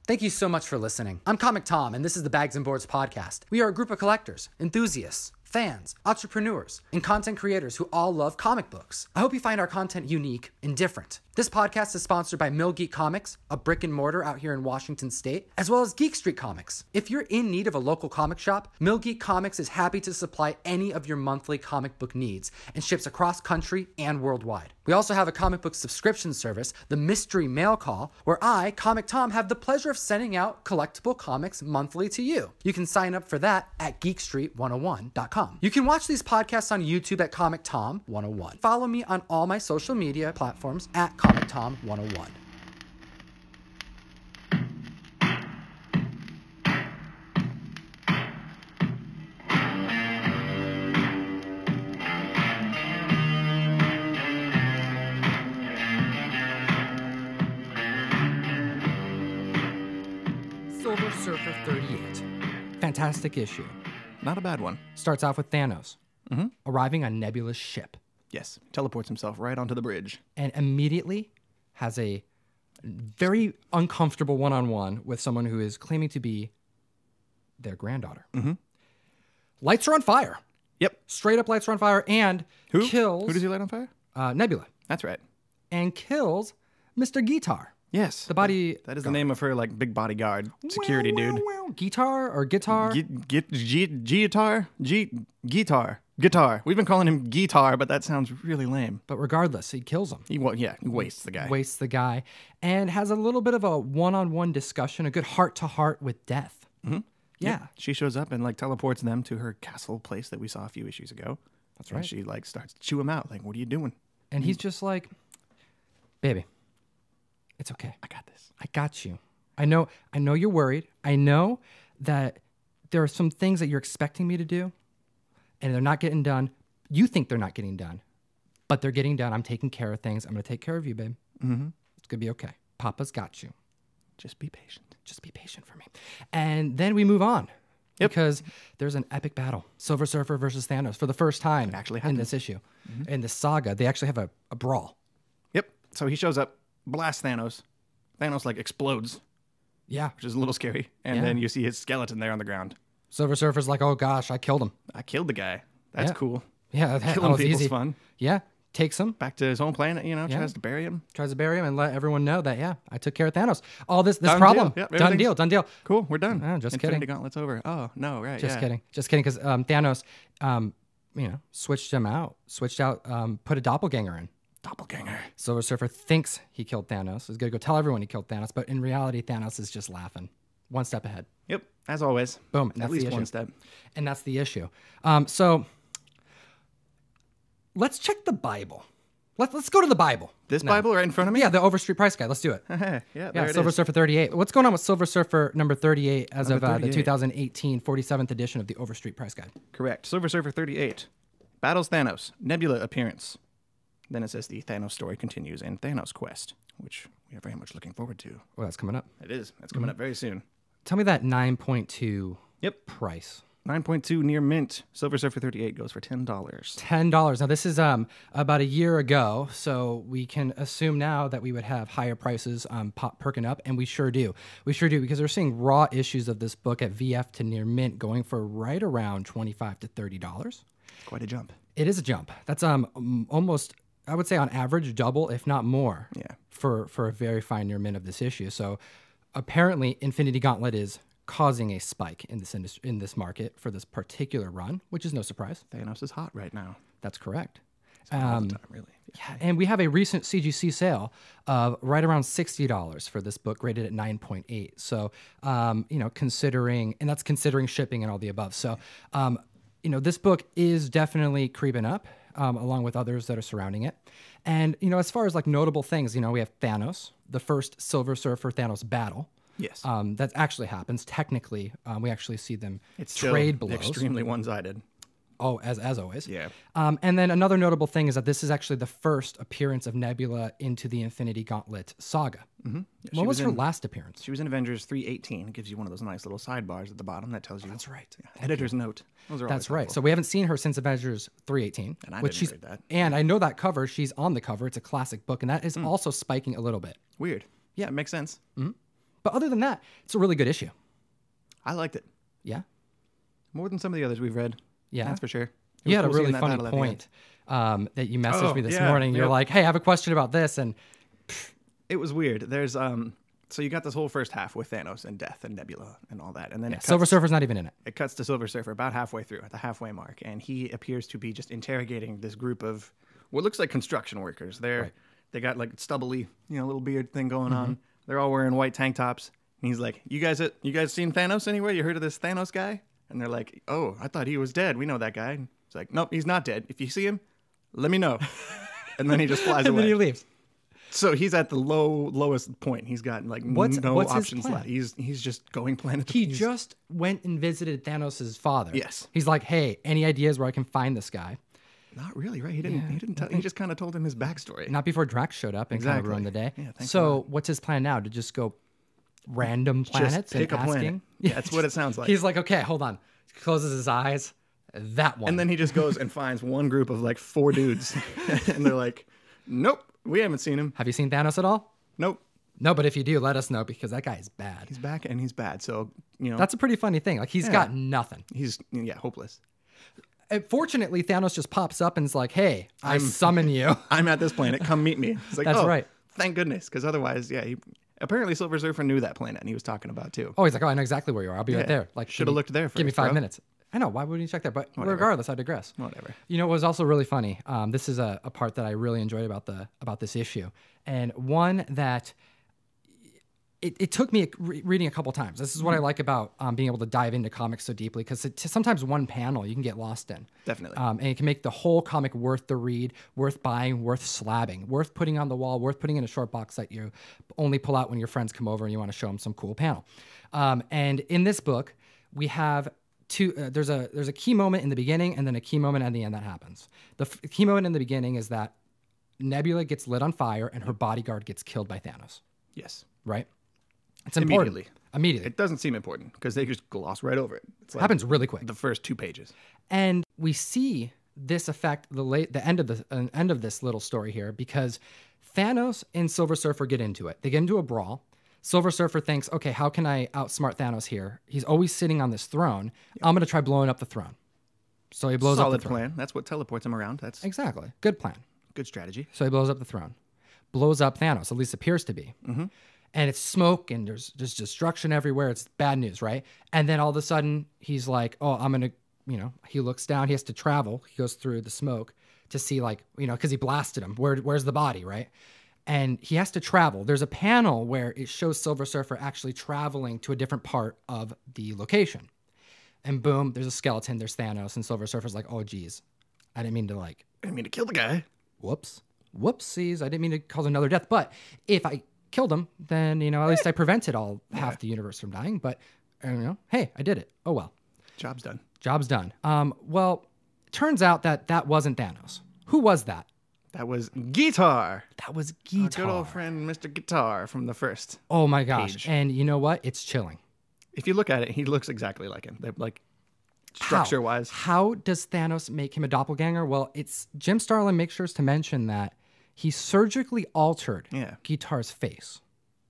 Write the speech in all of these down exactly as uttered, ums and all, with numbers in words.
Thank you so much for listening. I'm Comic Tom, and this is the Bags and Boards podcast. We are a group of collectors, enthusiasts, fans, entrepreneurs, and content creators who all love comic books. I hope you find our content unique and different. This podcast is sponsored by Mill Geek Comics, a brick and mortar out here in Washington State, as well as Geek Street Comics. If you're in need of a local comic shop, Mill Geek Comics is happy to supply any of your monthly comic book needs and ships across country and worldwide. We also have a comic book subscription service, the Mystery Mail Call, where I, Comic Tom, have the pleasure of sending out collectible comics monthly to you. You can sign up for that at geek street one oh one dot com. You can watch these podcasts on YouTube at Comic Tom one oh one. Follow me on all my social media platforms at Comic Tom one oh one. Silver Surfer thirty-eight. Fantastic issue. Not a bad one. Starts off with Thanos Mm-hmm. arriving on Nebula's ship Yes, teleports himself right onto the bridge. and immediately has a very uncomfortable one-on-one with someone who is claiming to be their granddaughter. Mm-hmm. Lights are on fire. Yep. Straight up lights are on fire and Who? kills Who does he light on fire? uh, Nebula That's right. and kills Mister Guitar. Yes. The body... That is the name of her, like, big bodyguard security Wow, wow, dude. wow. Guitar or guitar? Git, git, G, guitar? G, guitar. Guitar. We've been calling him guitar, but that sounds really lame. But regardless, he kills him. He, wa- yeah, he wastes the guy. Wastes the guy and has a little bit of a one-on-one discussion, a good heart-to-heart with death. Mm-hmm. Yeah. She shows up and, like, teleports them to her castle place that we saw a few issues ago. That's and right. she, like, starts to chew him out. Like, what are you doing? And he's just like, baby, it's okay. I got this. I got you. I know I know you're worried. I know that there are some things that you're expecting me to do and they're not getting done. You think they're not getting done, but they're getting done. I'm taking care of things. I'm going to take care of you, babe. Mm-hmm. It's going to be okay. Papa's got you. Just be patient. Just be patient for me. And then we move on. Yep. Because there's an epic battle. Silver Surfer versus Thanos for the first time It actually in happened. this issue. Mm-hmm. In this saga, they actually have a, a brawl. Yep. So he shows up, blasts Thanos. Thanos, like, explodes, Yeah. which is a little scary. And Yeah. then you see his skeleton there on the ground. Silver Surfer's like, oh gosh, I killed him. I killed the guy. That's Yeah. cool. Yeah, that, that Killing was people's easy. fun. Yeah, takes him, Back to his home planet, you know, Yeah. tries to bury him. tries to bury him, and let everyone know that, yeah, I took care of Thanos. All this this Done problem. deal. Yep, done everything's- deal, done deal. Cool, we're done. Oh, just Infinity kidding. Gauntlet's over. Oh, no, right, Just yeah. kidding. Just kidding, because um, Thanos, um, you know, switched him out, switched out, um, put a doppelganger in. Doppelganger. Silver Surfer thinks he killed Thanos. He's going to go tell everyone he killed Thanos, but in reality, Thanos is just laughing. One step ahead. Yep, as always. Boom. And At that's least the one issue. step. And that's the issue. Um, so let's check the Bible. Let's, let's go to the Bible. This now. Bible right in front of me? Yeah, the Overstreet price guide. Let's do it. yeah, Yeah, there it Silver is. Surfer thirty-eight. What's going on with Silver Surfer number thirty-eight as Number of uh, the thirty-eight. two thousand eighteen forty-seventh edition of the Overstreet price guide? Correct. Silver Surfer thirty-eight. Battles Thanos. Nebula appearance. Then it says the Thanos story continues in Thanos Quest, which we are very much looking forward to. Well, that's coming up. It is. That's coming up very soon. Tell me that nine point two Yep. price. nine point two near mint. Silver Surfer thirty-eight goes for ten dollars. ten dollars. Now, this is um about a year ago, so we can assume now that we would have higher prices um, pop, perking up, and we sure do. We sure do, because we're seeing raw issues of this book at V F to near mint going for right around twenty-five to thirty dollars. Quite a jump. It is a jump. That's um um, almost, I would say on average, double, if not more, Yeah. for, for a very fine near mint of this issue. So apparently Infinity Gauntlet is causing a spike in this industry, in this market for this particular run, which is no surprise. Thanos is hot right now. That's correct. All the Um, time, really. yeah, and we have a recent C G C sale of right around sixty dollars for this book, rated at nine point eight. So, um, you know, considering, and that's considering shipping and all the above. So, um, you know, this book is definitely creeping up, um, along with others that are surrounding it. And, you know, as far as like notable things, you know, we have Thanos, the first Silver Surfer Thanos battle. Yes. Um, that actually happens. Technically, um, we actually see them It's still trade blows. extremely one-sided. Oh, as as always. Yeah. Um, and then another notable thing is that this is actually the first appearance of Nebula into the Infinity Gauntlet saga. Mm-hmm. Yeah, When was, her in, last appearance? She was in Avengers three eighteen. It gives you one of those nice little sidebars at the bottom that tells you. That's right. Yeah, editor's note. Those are That's always right. helpful. So we haven't seen her since Avengers three eighteen. And I which didn't she's, read that. And I know that cover. She's on the cover. It's a classic book, and that is also spiking a little bit. Weird. Yeah. That makes sense. But other than that, it's a really good issue. I liked it Yeah. more than some of the others we've read. Yeah. That's for sure. It You was had a cool seeing really that funny battle at the end. point um, that you messaged Oh, me this yeah, morning. You're yep. like, hey, I have a question about this. And It was weird. There's um, so you got this whole first half with Thanos and Death and Nebula and all that, and then it cuts, Silver Surfer's not even in it. it cuts to Silver Surfer about halfway through, at the halfway mark, and he appears to be just interrogating this group of what looks like construction workers. They're Right. they got like stubbly, you know, little beard thing going Mm-hmm. on. They're all wearing white tank tops, and he's like, "You guys, you guys seen Thanos anywhere? You heard of this Thanos guy?" And they're like, "Oh, I thought he was dead. We know that guy." And it's like, "Nope, he's not dead. If you see him, let me know." And then he just flies And away. then he leaves. So he's at the low lowest point. He's got like What's- no what's his options plan? left. He's he's just going planet to He he's- just went and visited Thanos' father. Yes. He's like, hey, any ideas where I can find this guy? not really right. He didn't. he didn't. Tell, he just kind of told him his backstory. Not before Drax showed up and kind Exactly. of ruined the day. Yeah, thanks a so what's his plan now? To just go random planets just pick and a planet. asking? Yeah, that's what it sounds like. He's like, okay, hold on. Closes his eyes. That one. and then he just goes and finds one group of like four dudes, and they're like, "Nope, we haven't seen him. Have you seen Thanos at all? Nope, No, but if you do, let us know because that guy is bad. he's back and he's bad. So you know, That's a pretty funny thing. Like he's Yeah. got nothing. he's yeah hopeless. And fortunately, Thanos just pops up and is like, hey, I summon you. I'm at this planet. Come meet me." It's like, That's oh, right. Thank goodness, because otherwise, yeah. He, apparently, Silver Surfer knew that planet, and he was talking about too. Oh, he's like, oh, I know exactly where you are. I'll be right Yeah. there. Like, Shoulda give me- looked there Give me first, five bro. minutes. I know. Why wouldn't you check there? But regardless, I digress. Whatever. You know, what was also really funny. Um, this is a, a part that I really enjoyed about the about this issue, and one that it, it took me re- reading a couple times. This is what I like about um, being able to dive into comics so deeply because sometimes one panel you can get lost in. Definitely. Um, and it can make the whole comic worth the read, worth buying, worth slabbing, worth putting on the wall, worth putting in a short box that you only pull out when your friends come over and you want to show them some cool panel. Um, and in this book, we have two. Uh, there's a there's a key moment in the beginning and then a key moment at the end that happens. The f- key moment in the beginning is that Nebula gets lit on fire and her bodyguard gets killed by Thanos. Yes. Right? It's important. Immediately. Immediately. It doesn't seem important because they just gloss right over it. It's like happens really quick. the first two pages. And we see this affect the late the end of the uh, end of this little story here because Thanos and Silver Surfer get into it. They get into a brawl. Silver Surfer thinks, okay, how can I outsmart Thanos here? He's always sitting on this throne. I'm going to try blowing up the throne. So he blows Solid up the throne. plan. That's what teleports him around. That's Exactly. Good plan. good strategy. So he blows up the throne. Blows up Thanos, at least appears to be. Mm-hmm. And it's smoke and there's there's destruction everywhere. It's bad news, right? And then all of a sudden he's like, oh, I'm going to, you know, he looks down. He has to travel. He goes through the smoke to see like, you know, because he blasted him. Where, where's the body, right? And he has to travel. There's a panel where it shows Silver Surfer actually traveling to a different part of the location. And boom, there's a skeleton. There's Thanos. And Silver Surfer's like, oh, geez. I didn't mean to like, I didn't mean to kill the guy. whoops. Whoopsies. I didn't mean to cause another death. But if I killed him, then, you know, at least I prevented all half the universe from dying. But, you know, hey, I did it. Oh, well. Job's done. Job's done. Um, well, turns out that that wasn't Thanos. Who was that? That was Guitar. That was Our Guitar. good old friend Mister Guitar from the first. Oh my gosh. Page. And you know what? It's chilling. If you look at it, he looks exactly like him. They're like How? structure wise. How does Thanos make him a doppelganger? Well, it's Jim Starlin makes sure to mention that he surgically altered Yeah. Guitar's face.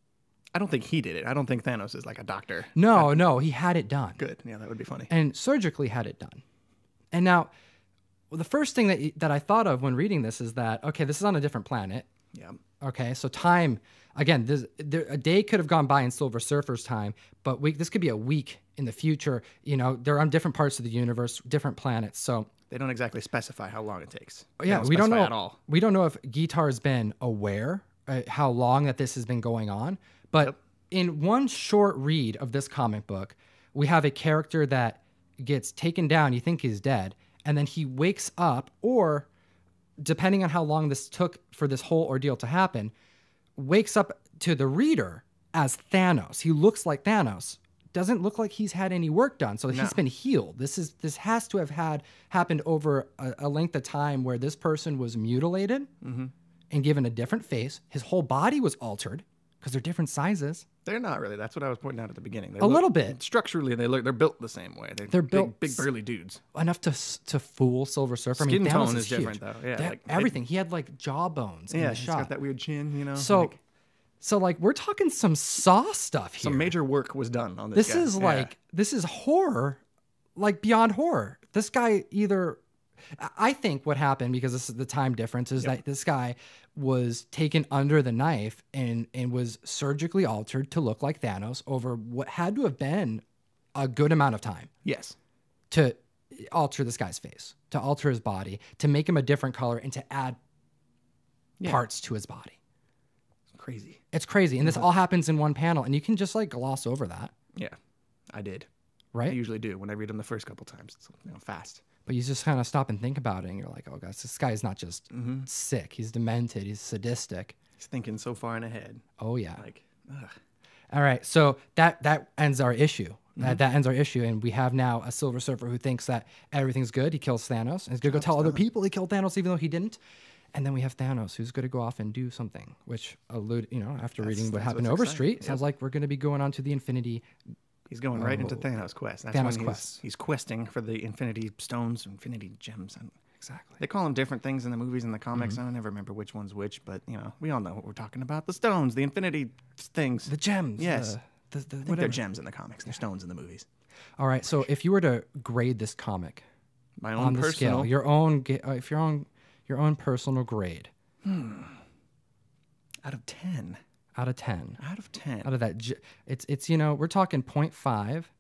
I don't think he did it. I don't think Thanos is like a doctor. No, no, he had it done. Good. Yeah, that would be funny. And surgically had it done. And now, well, the first thing that that I thought of when reading this is that, okay, this is on a different planet. Yeah. Okay, so time, again, this, there, a day could have gone by in Silver Surfer's time, but we, this could be a week in the future. You know, they're on different parts of the universe, different planets. So, They don't exactly specify how long it takes. They yeah, we don't specify know at all. We don't know if Guitar has been aware uh, how long that this has been going on. But Yep. in one short read of this comic book, we have a character that gets taken down. You think he's dead, and then he wakes up, or depending on how long this took for this whole ordeal to happen, wakes up to the reader as Thanos. He looks like Thanos. Doesn't look like he's had any work done, so he's No. been healed. This is this has to have had happened over a, a length of time where this person was mutilated and given a different face. His whole body was altered because they're different sizes. They're not really. That's what I was pointing out at the beginning. They A look- little bit. Structurally, they look. They're built the same way. They're, They're big, built big, s- burly dudes. Enough to s- to fool Silver Surfer. I Skin mean, Thanos tone is, is different, huge. though. Yeah, They- like, they- everything. He had like jawbones in Yeah, the he's shot. got that weird chin. You know. So like- So like we're talking some Saw stuff here. Some major work was done on this This guy. is Yeah. like this is horror, like beyond horror. This guy either, I think what happened, because this is the time difference, is Yep. that this guy was taken under the knife and and was surgically altered to look like Thanos over what had to have been a good amount of time Yes. to alter this guy's face, to alter his body, to make him a different color, and to add Yeah. parts to his body. Crazy. It's crazy, and this all happens in one panel, and you can just like gloss over that, Yeah. I did. I right? usually do when I read them the first couple times. It's you know, fast. But you just kind of stop and think about it, and you're like, oh, gosh, this guy's not just Mm-hmm. sick. He's demented. He's sadistic. He's thinking so far in ahead. Oh, yeah. Like, ugh. All right. So that that ends our issue. Mm-hmm. That, that ends our issue. And we have now a Silver Surfer who thinks that everything's good. He kills Thanos. And he's going to go tell other people he killed Thanos, even though he didn't. And then we have Thanos, who's going to go off and do something, which allude, you know, after That's- reading what that's happened what's Overstreet, exciting. sounds like we're going to be going on to the Infinity. He's going right into Oh. Thanos' quest. That's Thanos when he's, quest. he's questing for the Infinity Stones, Infinity Gems. And Exactly. they call them different things in the movies and the comics. Mm-hmm. I never remember which one's which, but you know, we all know what we're talking about. The stones, the Infinity things. The gems. Yes. The, the, the, I think whatever. they're gems in the comics. They're stones in the movies. All right. So if you were to grade this comic My own on the personal. scale, your own, ga- uh, if your own, your own personal grade out of ten. out of ten, Out of ten. out of that, j- it's it's you know we're talking point five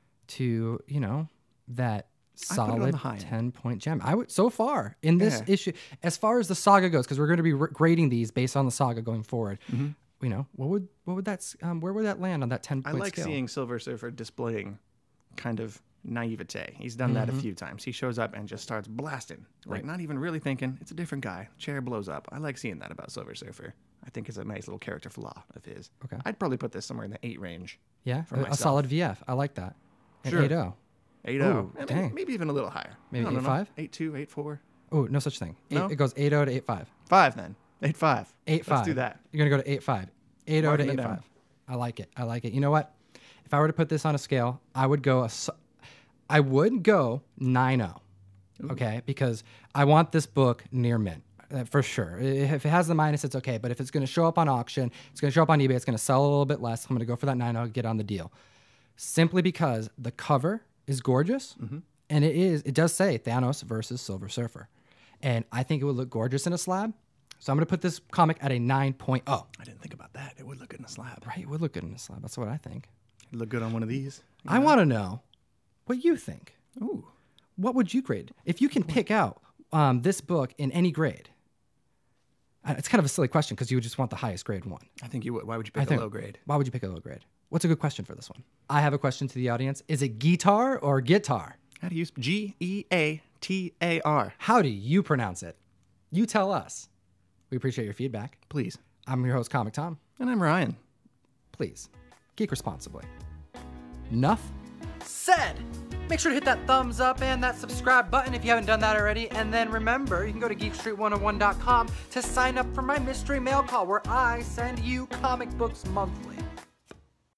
to you know that I put it on solid the high end. ten point gem. I would so far in this Yeah. issue, as far as the saga goes, because we're going to be re- grading these based on the saga going forward. Mm-hmm. You know, what would what would that s- um, where would that land on that ten I point like scale? seeing Silver Surfer displaying kind of naivete. He's done that a Mm-hmm. few times. He shows up and just starts blasting, like not even really thinking. It's a different guy. Chair blows up. I like seeing that about Silver Surfer. I think it's a nice little character flaw of his. Okay. I'd probably put this somewhere in the eight range. Yeah, for a, a myself. solid V F. I like that. An Sure. eight oh. eight oh. Ooh, I mean, dang. maybe even a little higher. Maybe I don't eight know. five? eight two, eight four. Oh, no such thing. Eight, No? It goes eight oh to eight five. Five then. eight five. Eight five. Let's do that. You're gonna go to eight five. Eight oh to Marking it eight down. five. I like it. I like it. You know what? If I were to put this on a scale, I would go a. s- I would go nine oh. Okay, because I want this book near mint. uh, For sure. I- If it has the minus, it's okay. But if it's going to show up on auction, it's going to show up on eBay, it's going to sell a little bit less. I'm going to go for that nine oh, get on the deal. Simply because the cover is gorgeous, and it is. It does say Thanos versus Silver Surfer, and I think it would look gorgeous in a slab. So I'm going to put this comic at a nine point oh. I didn't think about that. It would look good in a slab. Right, it would look good in a slab. That's what I think. It'd look good on one of these. I want to know what you think. Ooh. What would you grade if you can pick out um, this book in any grade? Uh, It's kind of a silly question because you would just want the highest grade one. I think you would. Why would you I pick a think- low grade? Why would you pick a low grade? What's a good question for this one? I have a question to the audience. Is it guitar or guitar? How do you use G E A T A R? How do you pronounce it? You tell us. We appreciate your feedback. Please. I'm your host, Comic Tom. And I'm Ryan. Please, geek responsibly. Enough said. Make sure to hit that thumbs up and that subscribe button if you haven't done that already. And then remember, you can go to geek street one oh one dot com to sign up for my mystery mail call where I send you comic books monthly.